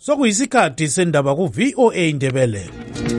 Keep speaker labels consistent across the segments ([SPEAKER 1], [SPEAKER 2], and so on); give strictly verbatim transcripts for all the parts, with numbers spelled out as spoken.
[SPEAKER 1] Sokuyisikhathi sendaba ku V O A Indebele.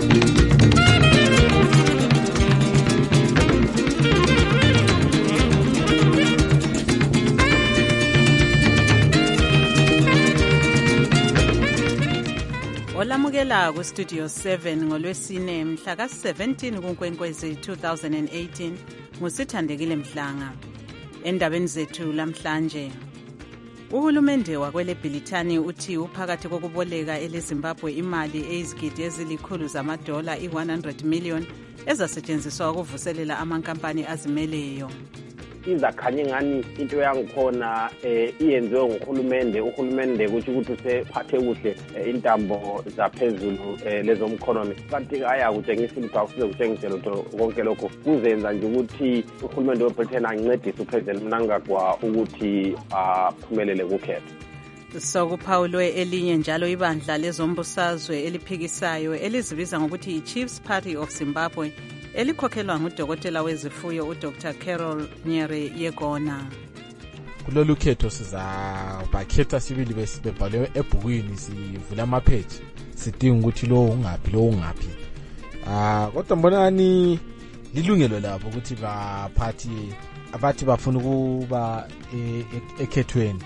[SPEAKER 2] Olamukela ku Studio seven ngolwesine mhla ka seventeen kuNkwenkwezi two thousand eighteen ngusithandekile Mhlanga. Endabeni zethu lamhlanje, uhulumende wakwele Bhilithani uthi uphakathi kokuboleka eleZimbabwe imali eyizigidi ezilikhulu zamadola i one hundred million ezasetshenziswa ukuvuselela amankampani azimeleyo.
[SPEAKER 3] Izakhanye ngani into yangikhona eh iyenziwe nguhulumende uhulumende kuthi ukuthi usephathe kuhle intambo zaphezulu lezomkhonomi kanti aya kutshengisa ukuthi awusize kutshengise lutho konke lokho kuzenza nje ukuthi uhulumende weBritain ancedise uPresident Mnangagwa ukuthi aphumelele kukhetho.
[SPEAKER 2] Sokuphawulwe elinye njalo ibandla lezombusazwe eliphikisayo elizibiza ngokuthi i-Chiefs Party of Zimbabwe elikhokhelwa ngudokotela wezifuyo uDr Carol Nyere Yegona.
[SPEAKER 4] Kulolu khetho siza bakhetha sibili besibhalwe ebhukwini sivula amapage sidinga ukuthi lo ungaphi lo ungaphi. Ah kodwa mbonani lilungelo labo ukuthi baphathi abathi bafuna ukuba ekhethweni.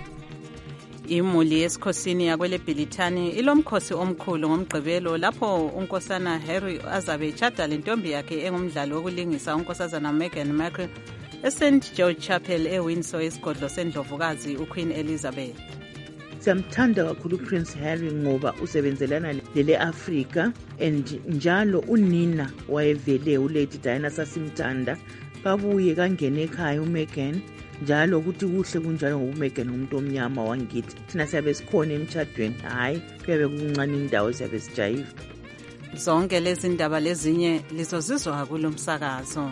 [SPEAKER 2] Imuli yesikhosini yakwele Bhilithani ilomkhosi omkhulu ngomgqibelo lapho unkosana Harry azabe echada lentombi yakhe engumdlali wokulingisa unkosazana Meghan Markle eSaint George Chapel eWindsor esigodlo sendlovukazi uQueen Elizabeth.
[SPEAKER 5] Siyamthanda kakhulu Prince Harry ngoba usebenzelana lele Africa and njalo unina wayevele uLady Diana sasimthanda babuye kangene ekhaya uMeghan njalo ukuthi kuhle kunjalo ngoba uMeghan umuntu omnyama wangithi thina siyabe sikhona emtshadweni hayi kuyabe kuncane indawo siyabe sijayiva.
[SPEAKER 2] Zonke lezi ndaba lezinye lizozizwa kulomsakazo.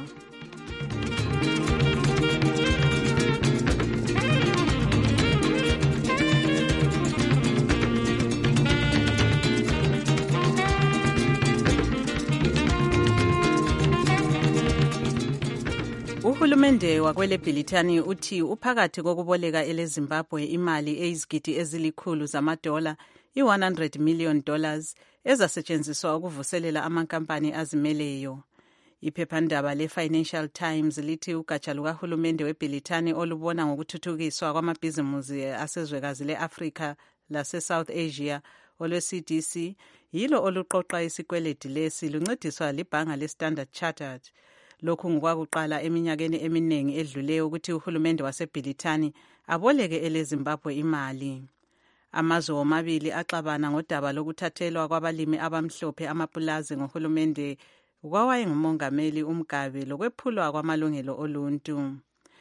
[SPEAKER 2] Uhulumende wakwele Bhilithani uthi uphakathi kokuboleka eleZimbabwe imali eyizigidi ezilikhulu zamadola i one hundred million dollars ezasetshenziswa ukuvuselela amankampani azimeleyo. Iphephandaba leFinancial Times lithi ugatsha lukahulumende weBhilithani olubona ngokuthuthukiswa kwamabhizimusi asezwekazi leAfrika lase-South Asia olwe-C D C yilo oluqoqa isikweledi lesi luncediswa libhanga leStandard Chartered. Lokhu ngokwakuqala eminyakeni eminingi edluleyo ukuthi uhulumende waseBhilithani aboleke eleZimbabwe imali. Amazwe omabili axabana ngodaba lokuthathelwa kwabalimi abamhlophe amapulazi ngohulumende kwawayengumongameli uMgabe lokwephulwa kwamalungelo oluntu.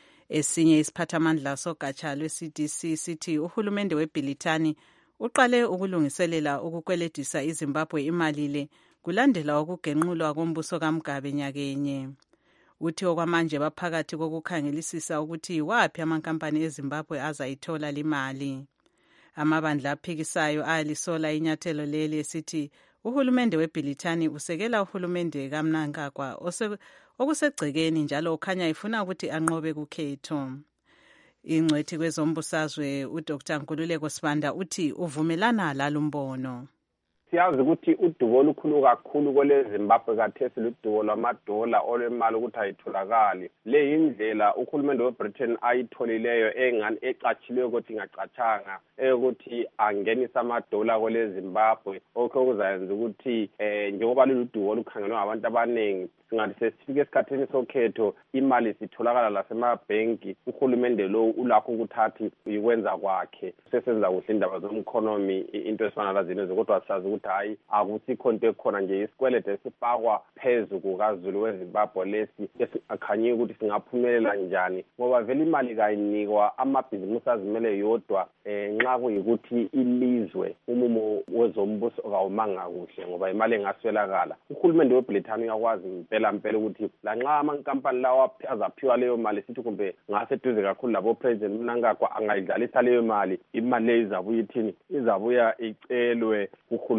[SPEAKER 2] Esinye isiphathamandla sogatsha lwe-C D C sithi uhulumende weBhilithani uqale ukulungiselela ukukweledisa iZimbabwe imali le kulandela ukugenqulwa kombuso kaMgabe nyakenye. Uthi okwamanje baphakathi kokukhangelisisa ukuthi waphi amankampani eZimbabwe azayithola limali. Amabandla aphikisayo ayalisola inyathelo leli esithi uhulumende weBhilithani usekela uhulumende kaMnangagwa okusegcekeni njalo ukhanya ifuna ukuthi anqobe kukhetho. Ingcwethi kwezombusazwe uDr Nkululeko Sibanda uthi uvumelana lalumbono.
[SPEAKER 3] Siyazi ukuthi udubo olukhulu kakhulu kweleZimbabwe kathesi ludubo lwamadola olwemali ukuthi ayitholakali. Le indlela uhulumende weBritain ayitholileyo engani ecatshileyo ukuthi ingacatshanga ukuthi angenisa amadola kweleZimbabwe okho kuzayenza ukuthi eh njengoba loludubo olukhangelwe ngabantu abaningi singathi sesifike esikhathini sokhetho imali sitholakala lasemabhenki uhulumende lo ulakho ukuthathi ikwenza kwakhe sesenza kuhle indaba zomkhonomi into esifana lazino kodwa sazi ukuthi hayi akusikho into ekhona nje isikwelede esifakwa phezu kukaZulu weZimbabwe lesi akhanyi ukuthi singaphumelela njani ngoba vele imali kayinikwa amabhizimusi azimele yodwa nxa kuyikuthi ilizwe umumo wezombuso kawumanga kuhle ngoba imali engaswelakala uhulumende weBrithani uyakwazi impela impela ukuthi lanxa amankampani lawa azaphiwa leyo mali sithi kumbe ngaseduze kakhulu labo President Mnangagwa angayidlalisa leyo mali imali le izabuya ithini izabuya icelwe kuhulumende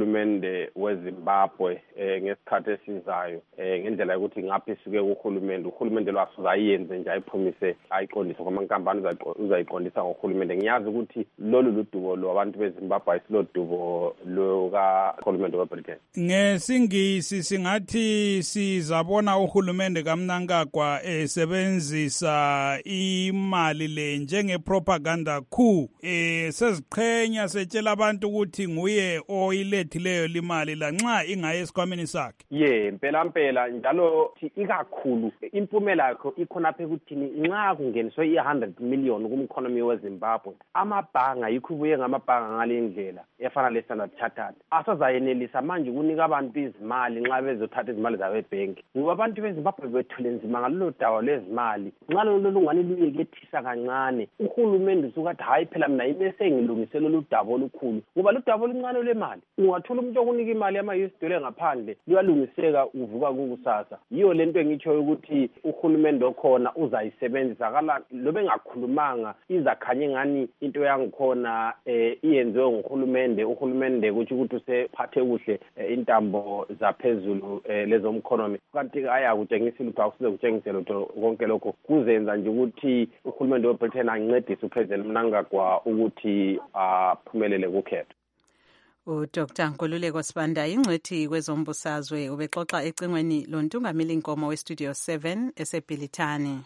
[SPEAKER 3] uhulumende weZimbabwe eh, ngesikhathi esizayo eh, ngendlela yokuthi ngaphi sike kuhulumende uhulumende lwasuzayenze nje ayiphumise ayiqondisa ngoba inkampani uzayiqondisa ngohulumende. Ngiyazi ukuthi lolu ludubo lwabantu beZimbabwe ayisilodubo luka hulumende weBritain.
[SPEAKER 6] Ngesingisi singathi sizabona uhulumende kaMnangagwa esebenzisa imali le njenge propaganda coup eh seziqhenya setshela abantu ukuthi nguye oyilethileyo limali la nxa ingaye esikhwameni sakhe.
[SPEAKER 3] Ye mpela mpela njalo ikakhulu impumela yakho ikhona phe ukuthini nxa kungeniswe i one hundred million kumkhonomi weZimbabwe amabhanga yikubuye ngamabhanga ngalendlela efana le Standard Chartered asazayenelisa manje kunika abantu izimali nxa bezothatha izimali zabe ebank ngoba abantu beZimbabwe bethule nzima ngalolu dawa lezimali nxa lolu lungani luyekethisa kancane uhulumende usukathi hayi phela mina imese ngilungisele lu dabo olukhulu ngoba lu dabo oluncane lemali ungathola umuntu okunika imali ama U S dollar ngaphandle luyalungiseka uvuka kukusasa. Yiyo lento engitsho ukuthi uhulumende okhona uzayisebenzisa kala lobe ngakhulumanga izakhanye ngani into yangikhona eh iyenziwe ngohulumende uhulumende ukuthi ukuthi usephathe kuhle eh, intambo zaphezulu eh, lezomkhonomi kanti aya kutshengisa ukuthi akusize kutshengise lutho konke lokho kuzenza nje ukuthi uhulumende weBritain ancedise uPresident Mnangagwa ukuthi aphumelele kukhetho.
[SPEAKER 2] uDr Nkululeko Sibanda ingcwethi kwezombusazwe ubexoxa ecingweni lontungameli inkomo weStudio seven eseBhilithani.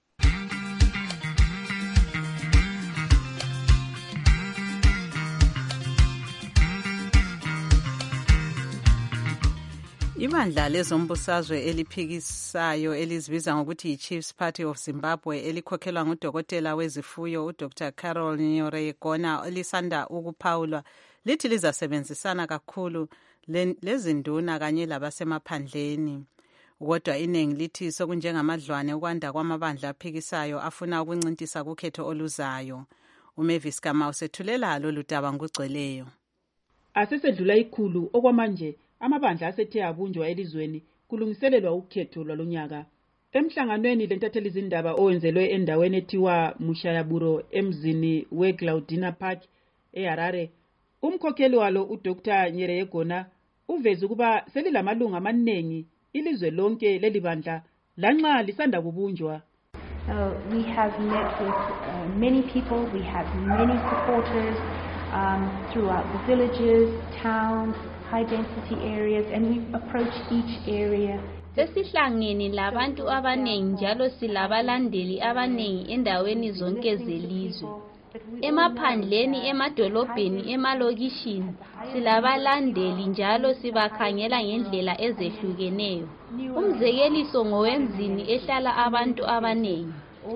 [SPEAKER 2] Ibandla lezombusazwe eliphikisayo elizibiza ngokuthi yi-Chiefs Party of Zimbabwe elikhokhelwa ngudokotela wezifuyo uDr Carol Nyoregona elisanda ukuphawulwa lithi lizasebenzisana kakhulu lezinduna kanye labasemaphandleni. Kodwa iningi lithi sokunjengamadlwane ukwanda kwamabandla aphikisayo afuna ukuncintisa kukhetho oluzayo. uMavis Kamau sethulela lolu daba ngugcweleyo.
[SPEAKER 7] Asesedlula ikhulu okwamanje amabandla asethe abunjwa elizweni kulungiselelwa ukhetho lwalonyaka. Emhlanganweni lentatheli izindaba owenzelwe endaweni ethiwa Mushayaburo emzini weGlaudina Park eHarare, umkhokheli walo uDr Nyeregona uveze ukuba selilamalunga amanengi ilizwe lonke leli bandla lanxa lisanda kubunjwa.
[SPEAKER 8] Uh, we have met with uh, many people, we have many supporters um, throughout the villages, towns, high density areas, and we've approached each area.
[SPEAKER 9] Sesihlangene labantu abanengi njalo silabalandeli abanengi endaweni zonke zelizwe. Emaphandleni, emadolobheni, emalokishini silabalandeli njalo sibakhangela ngendlela ezehlukeneyo. Umzekeliso ngowemzini ehlala abantu abanengi.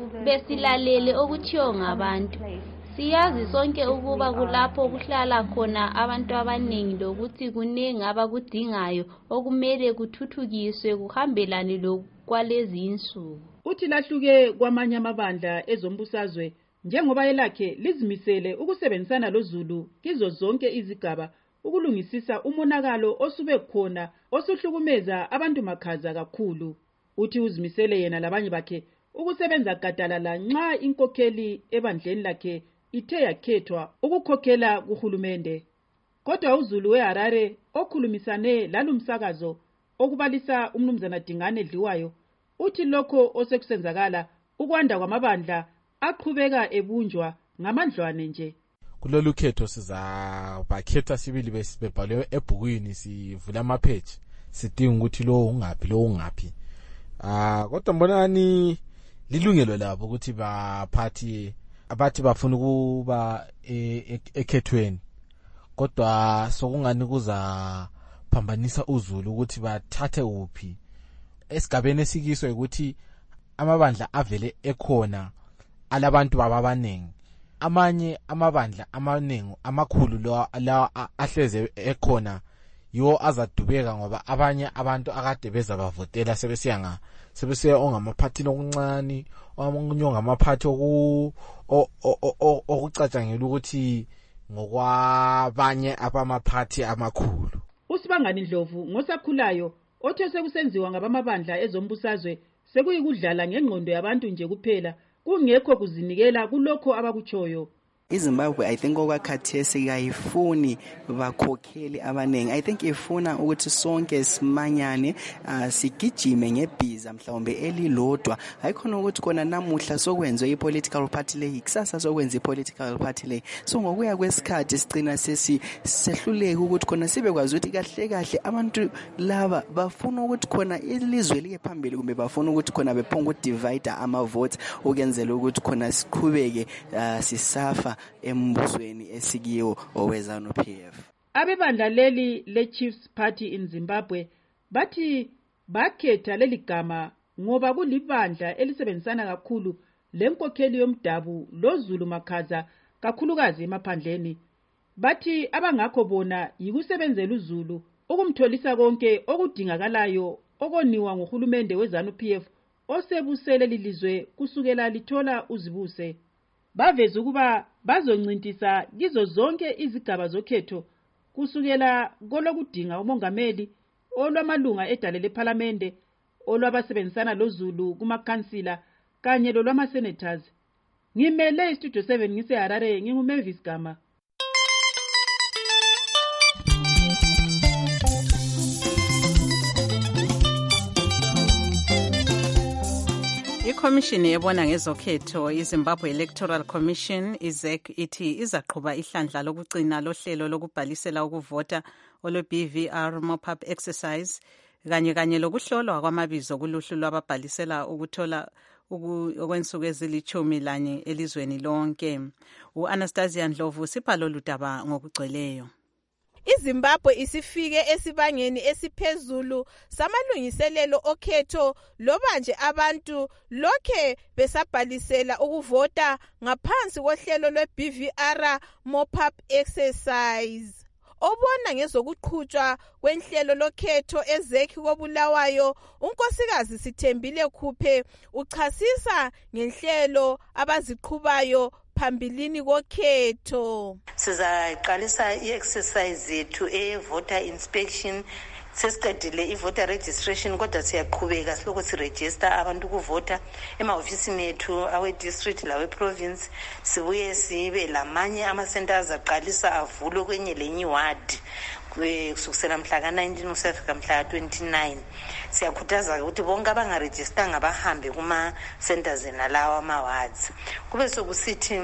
[SPEAKER 9] Besilalele okuthiwa ngabantu. Siyazi sonke ukuba kulapho kuhlala khona abantu abanengi lokuthi kunengi abakudingayo okumele kuthuthukiswe kuhambelane lokwalezi insuku.
[SPEAKER 7] Uthi lahluke kwamanye amabandla ezombusazwe njengoba elakhe lizimisele ukusebenzisana loZulu kizo zonke izigaba ukulungisisa umonakalo osube khona osuhlukumeza abantu makhaza kakhulu. Uthi uzimisele yena labanye bakhe ukusebenza gadalala nxa inkokheli ebandleni lakhe ithe yakhethwa ukukhokhela kuhulumende. Kodwa uZulu weHarare okhulumisane lalumsakazo okubalisa umnumzana Dingane Dliwayo uthi lokho osekusenzakala ukwanda kwamabandla aqhubeka ebunjwa ngamandlwane nje.
[SPEAKER 4] Kulolu khetho sizabakhetha sibili besibhalwe ebhukwini sivula amapage sidinga ukuthi lo ungaphi lo ungaphi. Ah kodwa mbonani lilungelo labo ukuthi baphathi abathi bafuna ukuba ekhethweni kodwa sokungani kuza phambanisa uZulu ukuthi bathathe uphi esigabeni esikiswe ukuthi amabandla avele ekhona alabantu bababanengi amanye amabandla amanengi amakhulu la ahleze ekhona yo azadubeka ngoba abanye abantu akade beza bavotela sebesiyanga sebesiya ongamaphathi okuncane omunye ngamaphathi oku okucatshangela ukuthi ngokwabanye abamaphathi amakhulu.
[SPEAKER 7] Usibangani Ndlovu ngosakhulayo othe sekusenziwa ngabamabandla ezombusazwe sekuyikudlala ngengqondo yabantu nje kuphela kungekho kuzinikela kulokho abakuchoyo.
[SPEAKER 10] iZimbabwe I think okwakhathesi kayifuni bakhokheli abaningi. I think ifuna ukuthi sonke simanyane uh, sigijime ngebhiza mhlawumbe elilodwa. Hayikhona ukuthi kona namuhla sokwenzwe ipolitical party le, kusasa sokwenza ipolitical party le. So ngokuya kwesikhathi sigcina sesi sehluleka ukuthi khona sibe kwazi ukuthi kahle kahle abantu laba bafuna ukuthi khona ilizwe liye phambili kumbe bafuna ukuthi khona bephonga udivide ama votes ukenzela ukuthi khona siqhubeke uh, sisafa embusweni esikiyo owezanu P F.
[SPEAKER 7] Abebandla leli le Chiefs Party in Zimbabwe bathi bakhetha leli gama ngoba kulibandla elisebenzisana kakhulu lenkokheli yomdabu loZulu Makhaza kakhulukazi emaphandleni. Bathi abangakho bona yikusebenzela uZulu ukumtholisa konke okudingakalayo okoniwa ngohulumende wezanu P F osebusele lilizwe kusukela lithola uzibuse. Baveza ukuba bazoncintisa kizo zonke izigaba zokhetho kusukela kolokudinga umongameli, olwamalunga edale leParliamente, olwabasebenzisana loZulu kumakhansila kanye lolwama-senators. Ngimele iStudio seven ngiseHarare, nginguMavis Gama.
[SPEAKER 2] Ikhomishini ebona ngezokhetho iZimbabwe Electoral Commission I Z E C ithi izaqhuba ihlandla lokucina lohlelo lokubhalisela ukuvota olwe-B V R mop-up exercise kanye kanye lokuhlolwa kwamabizo kuluhlu lwababhalisela ukuthola okwensuku ezilithumi lanye elizweni lonke. U-Anastasia Ndlovu sipha lolu daba ngokugcweleyo.
[SPEAKER 11] iZimbabwe isifike esibangeni esiphezulu samalungiselelo okhetho loba nje abantu lokhe besabhalisela ukuvota ngaphansi kohlelo lwe-B V R mop-up exercise. Obona ngezokuqhutshwa kwenhlelo lokhetho ezekhi koBulawayo unkosikazi Sithembile Khuphe uchasisa ngenhlelo abaziqhubayo phambilini kokhetho.
[SPEAKER 12] Sizaqalisa i-exercise yethu e-voter inspection. Sesiqedile i-voter registration kodwa siyaqhubeka siloko siregister abantu ukuvota emahofisini ethu awe-district lawe-province. Sibuye sibe lamanye ama-centers aqalisa avulwe kwenye lenye iward kusukisela mhla ka-nineteen usafika mhla ka-twenty-nine. Siyakhuthaza ukuthi bonke abangarejistanga bahambe kuma-centers enalawo ama-wards. Kube sokusithi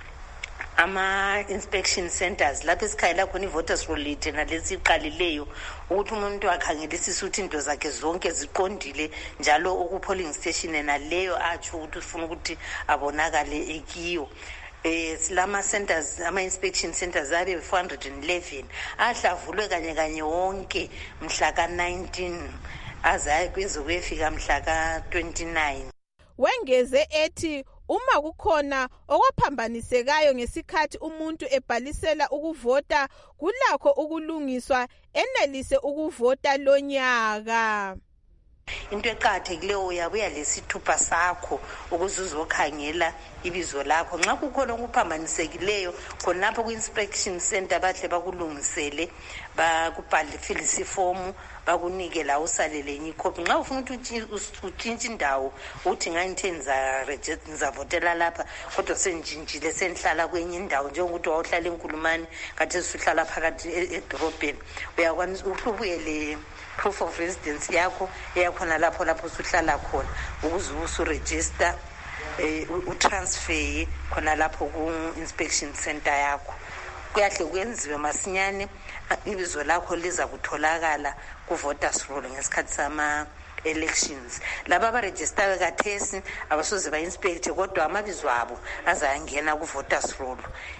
[SPEAKER 12] ama-inspection centers lapho esikhayela khona i-voters roll lite nalesi iqalileyo ukuthi umuntu akhangelisise ukuthi into zakhe zonke ziqondile njalo uku-polling station naleyo atsho ukuthi ufuna ukuthi abonakale ekiyo. Eh silama centers ama-inspection centers abe four hundred eleven ahlavulwe kanye kanye wonke mhla ka-nineteen azaye kwezokuyefika mhla ka-twenty-nine.
[SPEAKER 11] Wengeze ethi uma kukhona okwaphambanisekayo ngesikhathi umuntu ebhalisela ukuvota kulakho ukulungiswa enelise ukuvota lonyaka.
[SPEAKER 12] Into eqhathekileyo uyabuya lesithupha sakho ukuze uzokhangela ibizo lakho. Nxa kukhona okuphambanisekileyo khonapho ku-inspection center bahle bakulungisele bakubhalifilisa ifomu bakunike la usalele enye ikhophi. Nxa ufuna ukuthi utshintshe indawo uthi ngayinthe ngizavotela lapha kodwa senjintshile sendihlala kwenye indawo njengokuthi wawuhlala eNkulumane kade suhlala phakathi edorobheni uyakwanisa ubuye le proof of residence yakho eyakhona lapho lapho usuhlala khona ukuze usuregister eh utransfer khona lapho ku-inspection center yakho. Kuyahle kwenziwe masinyane ibizo lakho liza kutholakala ku-voters roll ngesikhathi sama elections. Laba abaregister kathesi abasoze ba-inspect kodwa amabizo abo azayangena ku-voters roll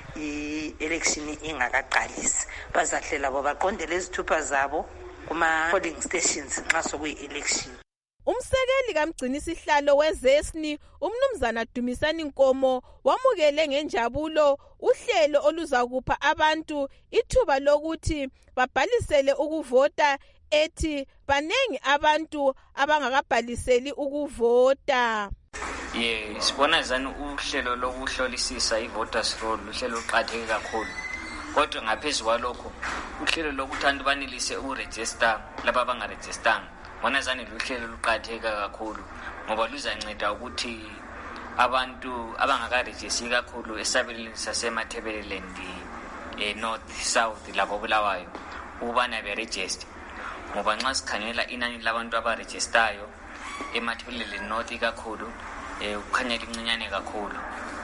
[SPEAKER 12] i-election ingakaqalisi. Bazahlela bo baqondele izithupha zabo kuma-polling stations nxa sokuyi-election.
[SPEAKER 11] Umsekeli kamgcinisihlalo wezesni umnumzana Dumisani Nkomo wamukele ngenjabulo uhlelo oluzakupha abantu ithuba lokuthi babhalisele ukuvota ethi banengi abantu abangakabhaliseli ukuvota.
[SPEAKER 13] Yeah, sibona zani uhlelo lokuhlolisisa i-voters roll uhlelo luqhatheke kakhulu. Kodwa ngaphezulu kwalokho uhlelo lokuthi abantu banelise ukuregister laba abangarejistanga bona zani luhlelo luqhatheka kakhulu ngoba luzanceda ukuthi abantu abangakarejisi kakhulu esabelweni sasemathebeleland eh, north south labo Bulawayo ukubana berejiste, ngoba nxa sikhangela inani labantu abarejistayo emathebeleland north kakhulu eh, kukhanya lincinyane kakhulu.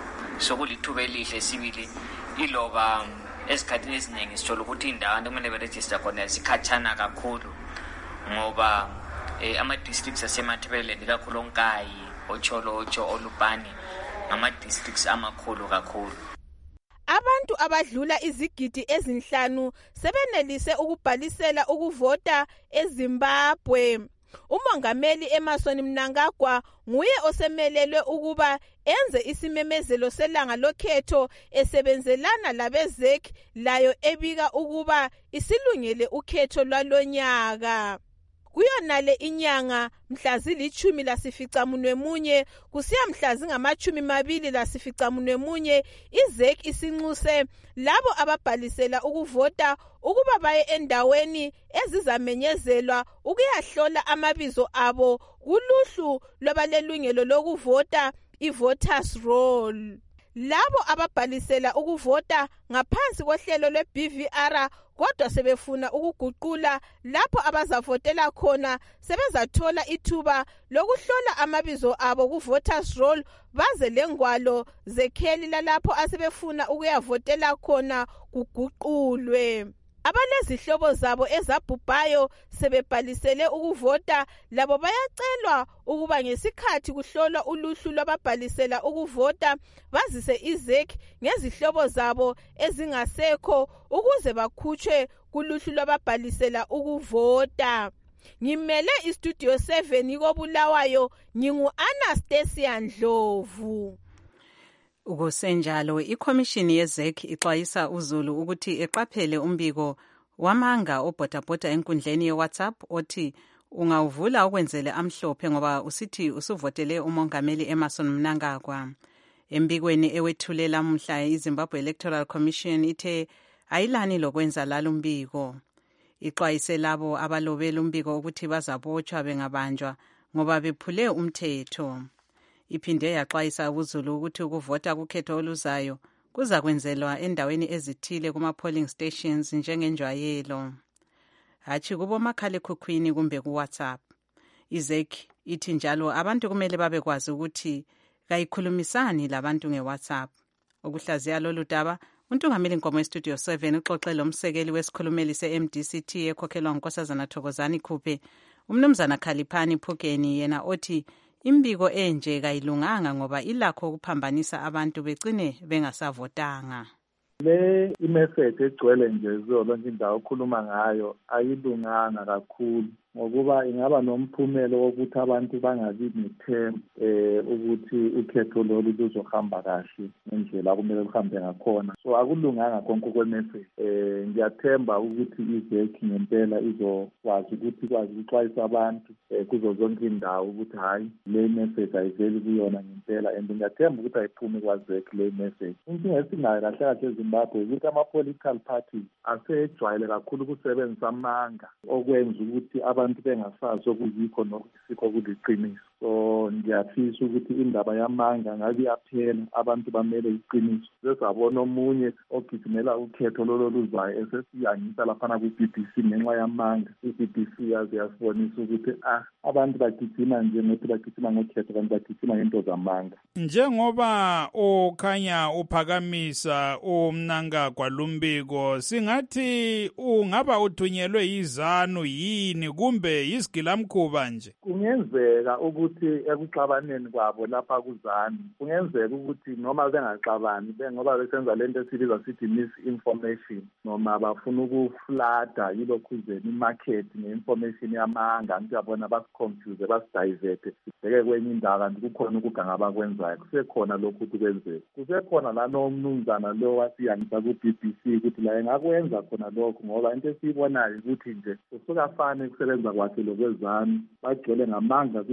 [SPEAKER 13] So kulithuba elihle sibili iloba esikhathini esiningi sithola ukuthi indawo abantu kumele berejista khona zikhatshana kakhulu, ngoba eh, ama-districts asemathebeleland kakhulu onkayi, Ocholocho, Olupani ngama-districts amakhulu kakhulu.
[SPEAKER 11] Abantu abadlula izigidi ezinhlanu sebenelise ukubhalisela ukuvota eZimbabwe. Umongameli Emmerson Mnangagwa nguye osemelelwe ukuba enze isimemezelo selanga lokhetho esebenzelana labe-Z E C, layo ebika ukuba isilungele ukhetho lwalonyaka. Kuyonale inyanga mhla zilithumi lasificamunwemunye kusiya mhla zingamachumi mabili lasificamunwemunye, i-Z E C isinxuse labo ababhalisela ukuvota ukuba baye endaweni ezizamenyezelwa ukuyahlola amabizo abo kuluhlu lwabalelungelo lokuvota, i-voters roll. Labo ababhalisela ukuvota ngaphansi kohlelo lwe-B V R kodwa sebefuna ukuguqula lapho abazavotela khona sebezathola ithuba lokuhlola amabizo abo ku-voters roll baze lengwalo zekheli lalapho asebefuna ukuyavotela khona kuguqulwe. Abalezihlobo zabo ezabhubhayo sebebhalisele ukuvota labo bayacelwa ukuba ngesikhathi kuhlolwa uluhlu lwababhalisela ukuvota bazise i-Z E C ngezihlobo zabo ezingasekho ukuze bakhutshwe kuluhlu lwababhalisela ukuvota. Ngimele istudio seven koBulawayo, ngingu-Anastasia Ndlovu.
[SPEAKER 2] Ukusenjalo, ikhomishini ye-Z E C ixwayisa uZulu ukuthi eqaphele umbiko wamanga obhodabhoda enkundleni ye-WhatsApp othi ungawuvula ukwenzele amhlophe ngoba usithi usuvotele umongameli Emmerson Mnangagwa. Embikweni ewethulela mhla iZimbabwe Electoral Commission ithe ayilani lokwenza lalo umbiko. Ixwayise labo abalobela umbiko ukuthi bazabotshwa bengabanjwa ngoba bephule umthetho. Iphinde yaxwayisa uZulu ukuthi ukuvota kukhetho oluzayo kuza kwenzelwa endaweni ezithile kuma-polling stations njengenjwayelo, hatshi kubomakhalekhukhwini kumbe ku-WhatsApp. I-Z E C ithi njalo abantu kumele babekwazi ukuthi kayikhulumisani labantu nge-WhatsApp. Ukuhlaziya lolu daba, uNtungameli Nkomo eStudio seven uxoxe lomsekeli wesikhulumeli se-M D C T ekhokhelwa nguNkosazana Thokozani Khuphe, uMnumzana Khaliphani Phukeni, yena othi imbiko enje kayilunganga ngoba ilakho ukuphambanisa abantu begcine bengasavotanga.
[SPEAKER 14] Le imessage egcwele nje zonke indawo okhuluma ngayo ayilunganga kakhulu ngokuba ingaba nomphumelo wokuthi abantu bangabi nethemba eh ukuthi ukhetho lolu luzohamba kahle ngendlela kumele luhambe ngakhona. So akulunganga konke kwemessage. Eh ngiyathemba ukuthi i-Z E C ngempela izokwazi ukuthi kwazi ukuxwayisa abantu kuzo zonke indawo ukuthi hayi le message ayiveli kuyona ngempela, and ngiyathemba ukuthi ayiphumi kwa-Z E C le message. Inkinga esinayo kahle kahle eZimbabwe ukuthi ama-political parties asejwayele kakhulu ukusebenzisa amanga okwenza ukuthi abantu bengasazi okuyikho nokusikho kuliqiniso. So ngiyafisa ukuthi indaba yamanga ngabe iyaphela, abantu bamele iqiniso. Sesabona omunye ogijimela ukhetho lolo luzayo esesiyangisa laphana ku-B B C ngenxa yamanga. I-B B C yaze yasibonisa ukuthi ah abantu bagijima nje ngokuthi bagijima ngokhetho kanti bagijima ngento zamanga.
[SPEAKER 6] Njengoba okhanya uphakamisa uMnangagwa lumbiko, singathi ungaba uthunyelwe yizanu yini kumbe yisigilamkhuba nje?
[SPEAKER 14] Kungenzeka ukuthi ekuxabaneni kwabo lapha kuzani, kungenzeka ukuthi noma bengaxabani ngoba besenza lento esibiza sithi misinformation, noma bafuna ukuflada yilokhuzeni imarket nge-information yamanga, ngiyabona basiconfuse basidiverte sibheke kwenye indawo kanti kukhona ukuganga abakwenzayo. Kusekhona lokhu ukuthi kwenzeka, kusekhona lano mnumzana lo wasiyangisa ku-B B C ukuthi la engakwenza khona lokho, ngoba into esiyibonayo ukuthi nje usukafane ukusebenza kwakhe lokwezani bagcwele ngamanga kuyo yonke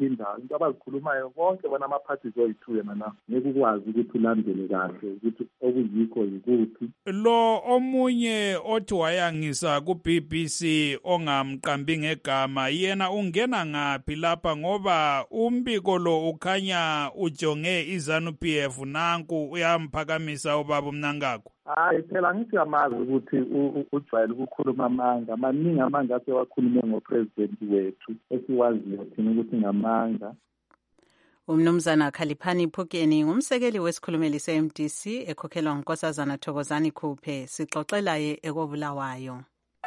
[SPEAKER 14] indawo into abazikhulumayo bonke bona ama-parties oyi-two yena na ngeke ukwazi ukuthi ulandele kahle ukuthi okuyikho yikuphi.
[SPEAKER 6] Lo omunye othi wayangisa ku-B B C ongamqambi ngegama yena ungena ngaphi lapha ngoba umbiko lo ukhanya ujonge iZANU-P F nanku uyamphakamisa ubaba uMnangagwa.
[SPEAKER 14] Hayi phela ngithi amazi ukuthi ujwayele ukukhuluma amanga maningi amanga asewakhulume ngopresidenti wethu esiwaziyo thina ukuthi ngamanga.
[SPEAKER 2] Umnumzana Khaliphani Phukeni ngumsekeli wesikhulumeli se-M D C ekhokhelwa ngunkosazana Thokozani Khuphe sixoxelaye ekobulawayo.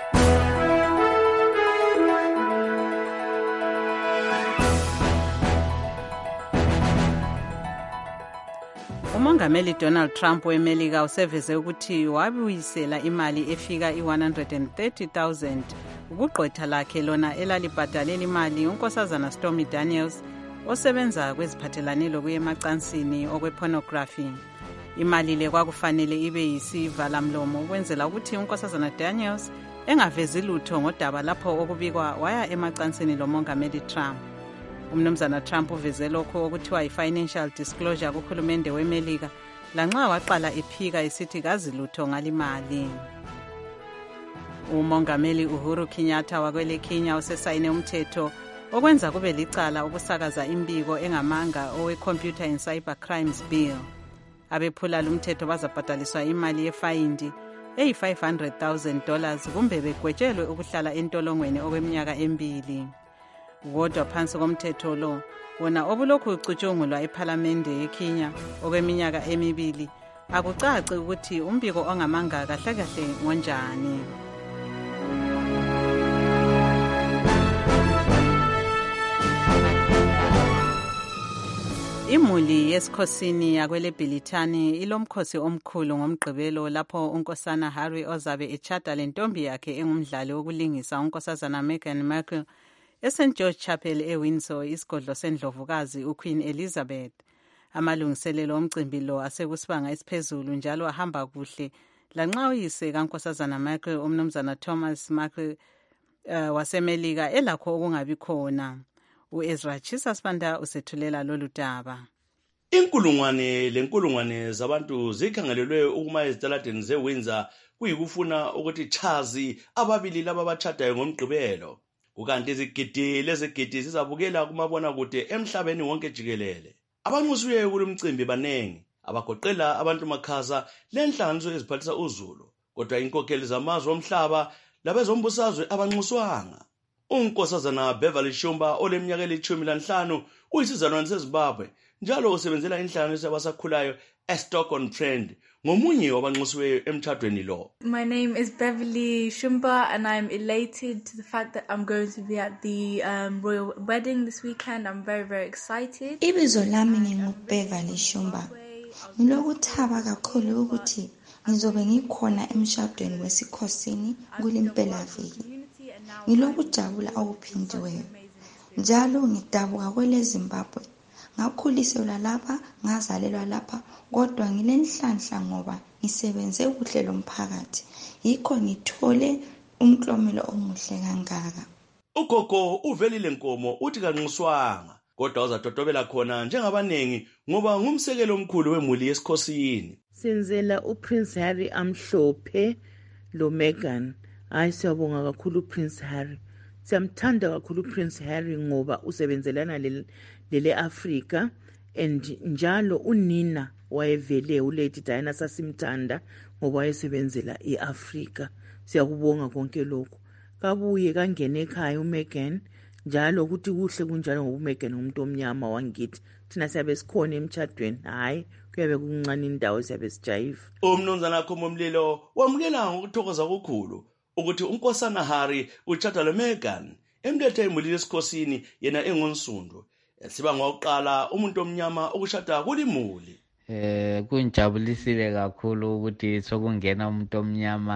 [SPEAKER 2] Umongameli Donald Trump weMelika useveze ukuthi wabuyisela imali efika i-one hundred thirty thousand ukugqwetha lakhe lona elalibhadalela imali unkosazana Stormy Daniels osebenza kweziphathelane lokuya emacansini okwepornography. Imali le kwakufanele ibe yisivalamlomo ukwenzela ukuthi unkosazana Daniels engavezi lutho ngodaba lapho okubikwa waya emacansini lomongameli Trump. Umnumzana Trump uveze lokho okuthiwa i-financial disclosure kuhulumende weMelika lanxa waqala ephika esithi kazi lutho ngalimali. Umongameli Uhuru Kenyatta wakwele Kenya usesayine umthetho okwenza kube licala ukusakaza imbiko engamanga owe-Computer and Cyber Crimes Bill. Abephula lumthetho bazabhadaliswa imali yefayindi eyi-five hundred thousand dollars kumbe begwetshelwe ukuhlala entolongweni okweminyaka embili. Kodwa phansi komthetho lo wona obulokhu ucutshungulwa ePhalamende yeKenya okweminyaka emibili akucaci ukuthi umbiko ongamanga kahle kahle ngonjani. Imuli yesikhosini yakwele Bhilithani ilomkhosi omkhulu ngomgqibelo lapho unkosana Harry ozabe echata lentombi yakhe engumdlali wokulingisa unkosazana Meghan Markle eSaint George Chapel eWindsor isigodlo sendlovukazi uQueen Elizabeth. Amalungiselelo omcimbi lo asekusibanga esiphezulu njalo ahamba kuhle lanxa uyise kankosazana Markle umnumzana Thomas Markle uh, waseMelika elakho okungabi khona. uEzra Chisasbanda usethulela lolu daba.
[SPEAKER 15] Inkulungwane lenkulungwane zabantu zikhangelelwe ukuma ezitaladeni zeWindsor kuyikufuna ukuthi chazi ababili laba bachadayo ngomgqibelo. Kukanti izigidi lezigidi zizabukela kumabona kude emhlabeni wonke jikelele. Abanxusiweyo kulo mcimbi banengi abagoqela abantu makhaza lenhlanganiso eziphathisa uzulu kodwa inkokheli zamazwe omhlaba labezombusazwe abanxuswanga. Unkosazana Beverly Shumba oleminyaka elithumi lanhlanu uyisizalwane seZimbabwe njalo usebenzela inhlanganiso yabasakhulayo eStock-on-Trent ngomunye wabanxusiweyo emthathweni lo.
[SPEAKER 16] My name is Beverly Shumba and I'm elated to the fact that I'm going to be at the um, royal wedding this weekend. I'm very very excited.
[SPEAKER 17] Ibizo lami nginguBeverly Shumba. Ngilokuthaba kakhulu ukuthi ngizobe ngikhona emshadweni wesikhosini kulimpelaviki. Ngilokujabula okuphindiweyo. Njalo ngidabuka kwele Zimbabwe. Ngakhuliselwa lapha, ngazalelwa lapha, kodwa ngilenhlanhla ngoba ngisebenze kuhle lomphakathi. Yikho ngithole umklomelo omuhle kangaka.
[SPEAKER 15] Ugogo uvelile Nkomo uthi kanxuswanga kodwa uzadodobela khona njengabanengi ngoba ngumsekelo omkhulu wemuli yesikhosini.
[SPEAKER 5] Senzela uPrince Harry amhlophe lo Meghan. Hayi siyabonga kakhulu uPrince Harry. Siyamthanda kakhulu uPrince Harry ngoba usebenzelana lele Africa and njalo unina wayevele uLady Diana sasimthanda ngoba wayesebenzela eAfrica. Siyakubonga konke lokho. Kabuye kangena ekhaya uMeghan njalo ukuthi kuhle kunjalo ngoba uMeghan umuntu omnyama wangithi thina siyabe sikhona emchadweni hayi kuyabe kuncane indawo siyabe sijayiva.
[SPEAKER 15] Umnumzana Khomomlilo wamukela ngokuthokoza okukhulu ukuthi unkosana Harry uchata lo Meghan emlethe imuli yesikhosini yena engonsundu siba ngoqala umuntu omnyama ukushada kulimuli.
[SPEAKER 18] Eh kunjabulisile kakhulu ukuthi sokungena umuntu omnyama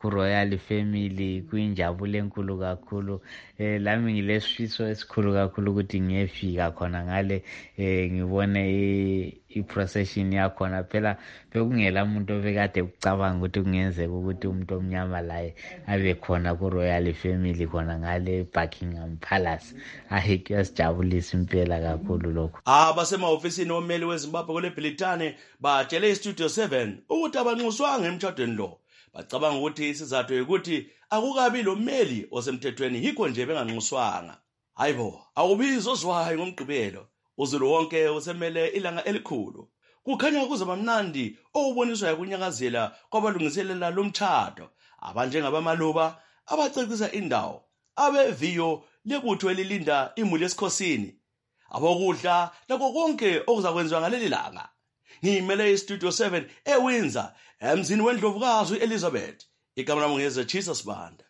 [SPEAKER 18] ku-royal family kuyinjabulo enkulu kakhulu. Eh, lami ngilesifiso esikhulu kakhulu ukuthi ngiyefika khona ngale eh, ngibone i-procession yakhona. Phela bekungela umuntu obekade ukucabanga ukuthi kungenzeka ukuthi umuntu omnyama laye abe khona ku-royal family khona ngale Buckingham Palace. Ahe kuyasijabulisa impela kakhulu lokho.
[SPEAKER 15] Abasemahofisini ommeli weZimbabwe kule Bhilitane batshele iStudio seven ukuthi abanxuswanga emtshadweni lo. Bacabanga ukuthi isizathu ukuthi akukabi lo mmeli osemthethweni yikho nje benganxuswanga. Hayibo, awubizwa ozwayo ngomgqibelo. Uzulu wonke usemele ilanga elikhulu. Kukhanya kuzoba mnandi okuboniswa yakunyakazela kwabalungiselela lomtshado. Abanjengabamaluba abacecisa indawo. Abeviyo lebutho elilinda imuli esikhosini. Abokudla lakho konke okuzakwenziwa ngaleli langa. Ngimele iStudio seven eWindsor emzini wendlovukazi Elizabeth. Igama lami ngeze Jesus Banda.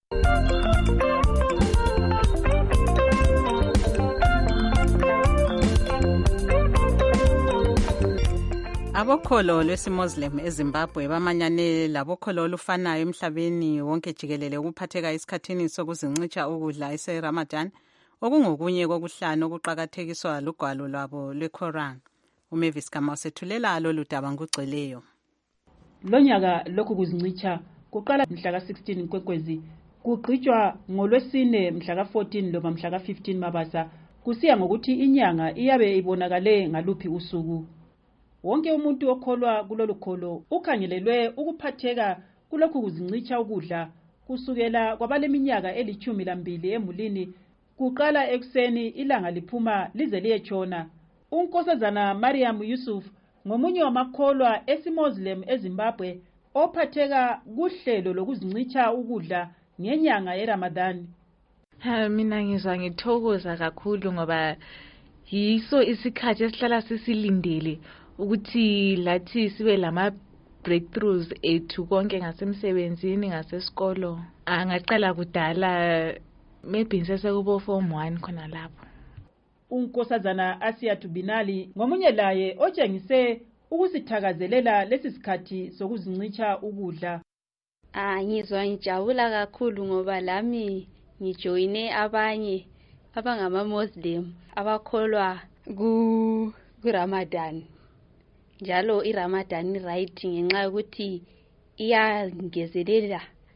[SPEAKER 2] Abokholo lwesiMuslim eZimbabwe bamanyane labokholo olufanayo emhlabeni wonke jikelele ukuphatheka isikhathini sokuzincitsha ukudla ese-Ramadan okungokunye kokuhlanu okuqakathekiswa lugwalo lwabo lweQuran. uMavis Gama usethulela lolu daba ngugcweleyo.
[SPEAKER 7] Lonyaka lokhu kuzincitsha kuqala mhla ka-sixteen Nkwenkwezi kugqitshwa ngolwesine mhla ka-fourteen loba mhla ka-fifteen Mabasa kusiya ngokuthi inyanga iyabe ibonakale ngaluphi usuku. Wonke umuntu okholwa kulolu kholo ukhangelelwe ukuphatheka kulokhu kuzincitsha ukudla kusukela kwabaleminyaka elithumi lambili emulini kuqala ekuseni ilanga liphuma lize liyetshona. Unkosazana Mariam Yusuf ngomunye wamakholwa esiMuslim eZimbabwe ophatheka kuhlelo lokuzincitsha ukudla ngenyanga yeRamadan.
[SPEAKER 19] Ha, mina ngizwa ngithokoza kakhulu ngoba yiso isikhathi esihlala sisilindele ukuthi lathi sibe lama breakthroughs ethu konke ngasemsebenzini ngasesikolo. Angaqala kudala maybe ngisesekubo form one khona lapho.
[SPEAKER 7] Unkosazana Asia Tubinali ngomunye laye otshengise ukusithakazelela lesi sikhathi sokuzincitsha ukudla.
[SPEAKER 9] Ah, ngizwa ngijabula kakhulu ngoba lami ngijoyine abanye abangama Muslim abakholwa ku kuRamadan. Njalo iRamadan right ngenxa yokuthi iyangezelela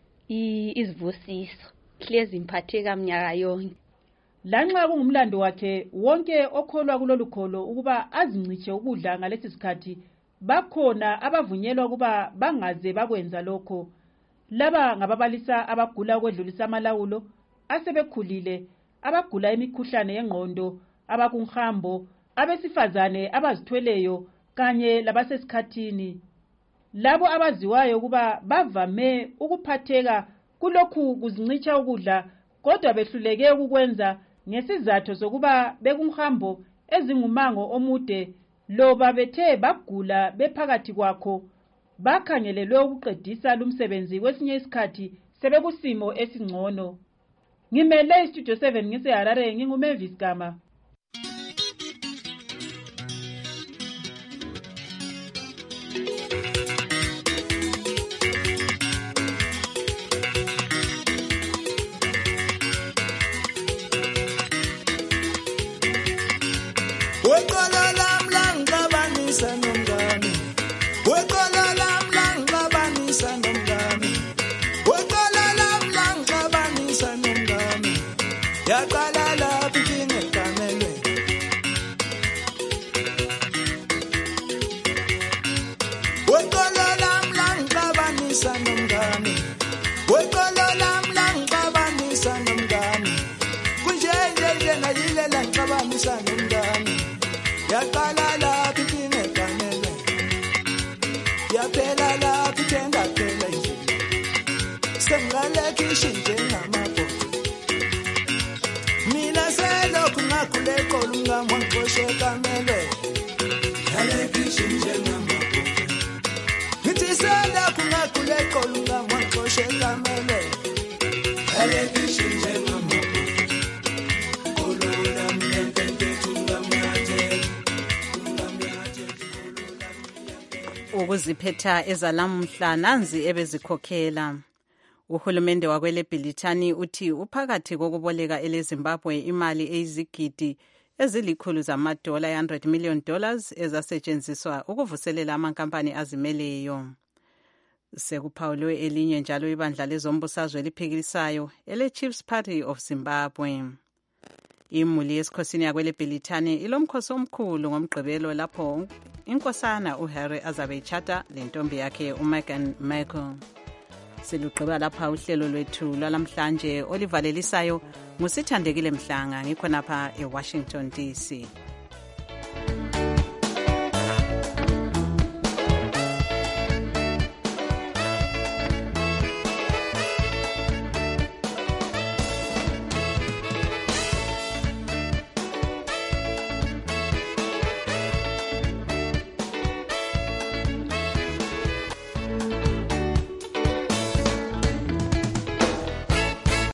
[SPEAKER 9] izivusiso. Hlezi mphatheka mnyaka yonke.
[SPEAKER 7] Lanxa kungumlando wakhe wonke okholwa kulolu kholo ukuba azincitshe ukudla ngalesi sikhathi bakhona abavunyelwa ukuba bangaze bakwenza lokho. Laba ngababalisa abagula ukwedlulisa amalawulo, asebekhulile, abagula imikhuhlane yengqondo, abakunhambo, abesifazane abazithweleyo kanye labasesikhathini. Labo abaziwayo ukuba bavame ukuphatheka kulokhu kuzincitsha ukudla kodwa behluleke ukukwenza ngesizathu sokuba bekunhambo ezingumango omude loba bethe bagula bephakathi kwakho bakhangelelwe ukuqedisa lumsebenzi kwesinye isikhathi sebekusimo esingcono. Ngimele iStudio seven ngiseHarare nginguMavis Gama.
[SPEAKER 2] Ukuziphetha ezalamhla nanzi ebezikhokhela. Uhulumende wakwele Bhilithani uthi uphakathi kokuboleka eleZimbabwe imali eyizigidi ezilikhulu zamadola one hundred million dollars ezasetshenziswa ukuvuselela amankampani azimeleyo. Sekuphawulwe elinye njalo ibandla lezombusazwe eliphikisayo ele-Chiefs Party of Zimbabwe. Imuli yesikhosini yakwele Bhilithani ilomkhosi omkhulu ngomgqibelo lapho inkosana uHarry azabe echata lentombi yakhe uMeghan Markle. Silugqiba lapha uhlelo lwethu lwalamhlanje olivalelisayo ngusithandekile Mhlanga ngikhonapha eWashington D C.